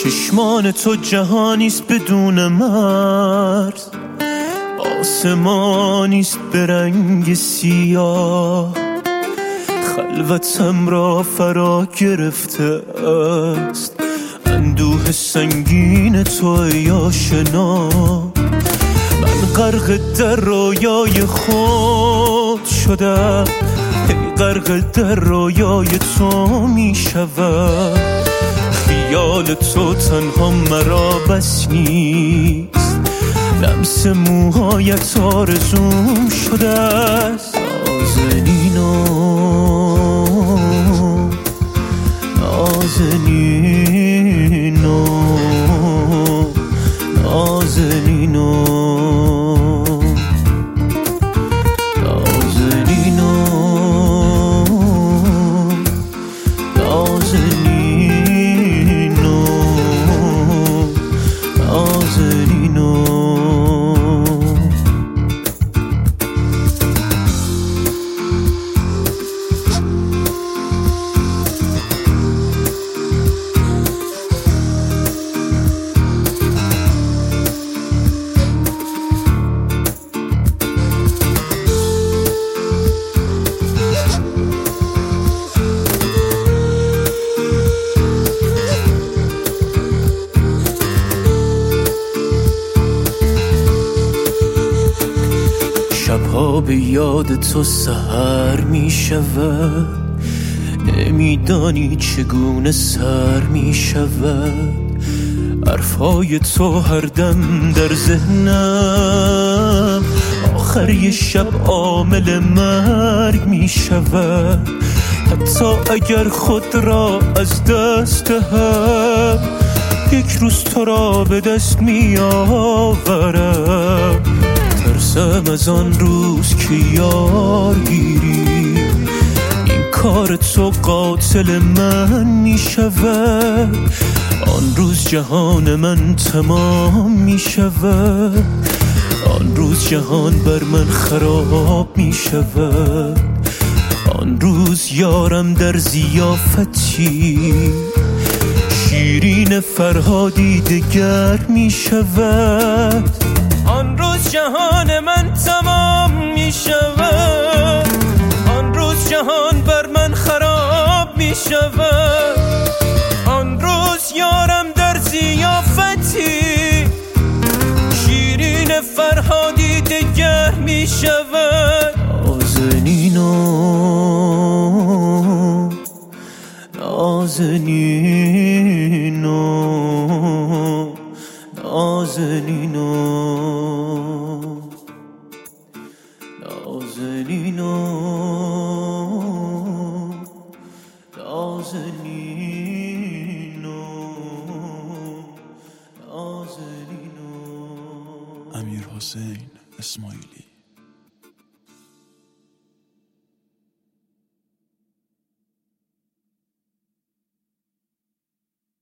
چشمان تو جهانیست بدون مرز، آسمانیست به رنگ سیاه. خلوتم را فرا گرفته است اندوه سنگین تو یا شنا. من غرق در رویای خود شدم، غرق در رویای تو می شود. خیال تو تنها مرا بس نیست، لمس موهایت آرزوم شده است. نازنینو نازنینو نازنینو شبها به یاد تو سحر می شود، نمیدانی چگونه سر می شود. حرفای تو هر دم در ذهنم، آخر یه شب عامل مرگ می شود. حتی اگر خود را از دست دهم، یک روز تو را به دست می آورم. ترسم از آن روز که یار گیری، این کار تو قاتل من می شود. آن روز جهان من تمام می شود، آن روز جهان بر من خراب می شود. آن روز یارم در ضیافتی، شیرین فرهادی دگر می شود. آن روز جهان من تمام می شود، آن روز جهان بر من خراب می شود. آن روز یارم در ضیافتی، شیرین فرهادی دگر می شود. نازنینو نازنینو نازنینو نازنینو نازنینو نازنینو. امیر حسین اسماعیلی.